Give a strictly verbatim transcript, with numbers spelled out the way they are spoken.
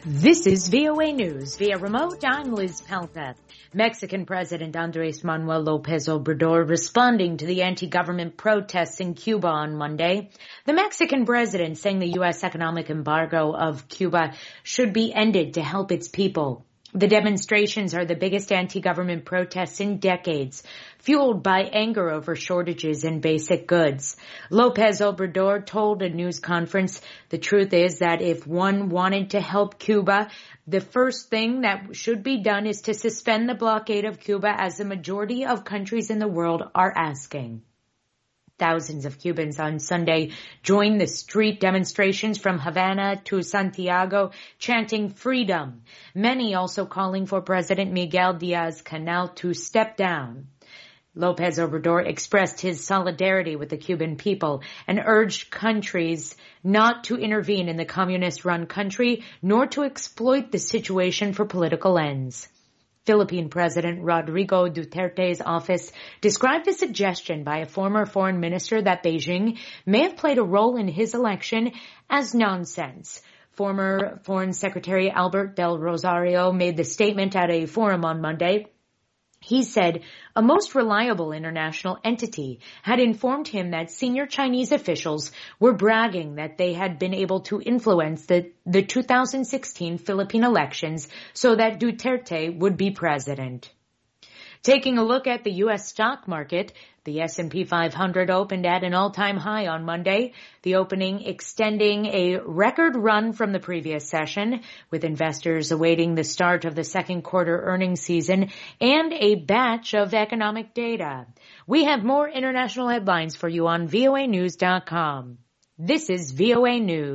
This is V O A News. Via remote, I'm Liz Pelka. Mexican President Andres Manuel Lopez Obrador responding to the anti-government protests in Cuba on Monday. The Mexican president saying the U S economic embargo of Cuba should be ended to help its people. The demonstrations are the biggest anti-government protests in decades, fueled by anger over shortages in basic goods. Lopez Obrador told a news conference, the truth is that if one wanted to help Cuba, the first thing that should be done is to suspend the blockade of Cuba, as the majority of countries in the world are asking. Thousands of Cubans on Sunday joined the street demonstrations from Havana to Santiago, chanting freedom. Many also calling for President Miguel Diaz-Canel to step down. Lopez Obrador expressed his solidarity with the Cuban people and urged countries not to intervene in the communist-run country, nor to exploit the situation for political ends. Philippine President Rodrigo Duterte's office described a suggestion by a former foreign minister that Beijing may have played a role in his election as nonsense. Former Foreign Secretary Albert Del Rosario made the statement at a forum on Monday. He said a most reliable international entity had informed him that senior Chinese officials were bragging that they had been able to influence the, the two thousand sixteen Philippine elections so that Duterte would be president. Taking a look at the U S stock market, the S and P five hundred opened at an all-time high on Monday, the opening extending a record run from the previous session, with investors awaiting the start of the second quarter earnings season and a batch of economic data. We have more international headlines for you on V O A news dot com. This is V O A News.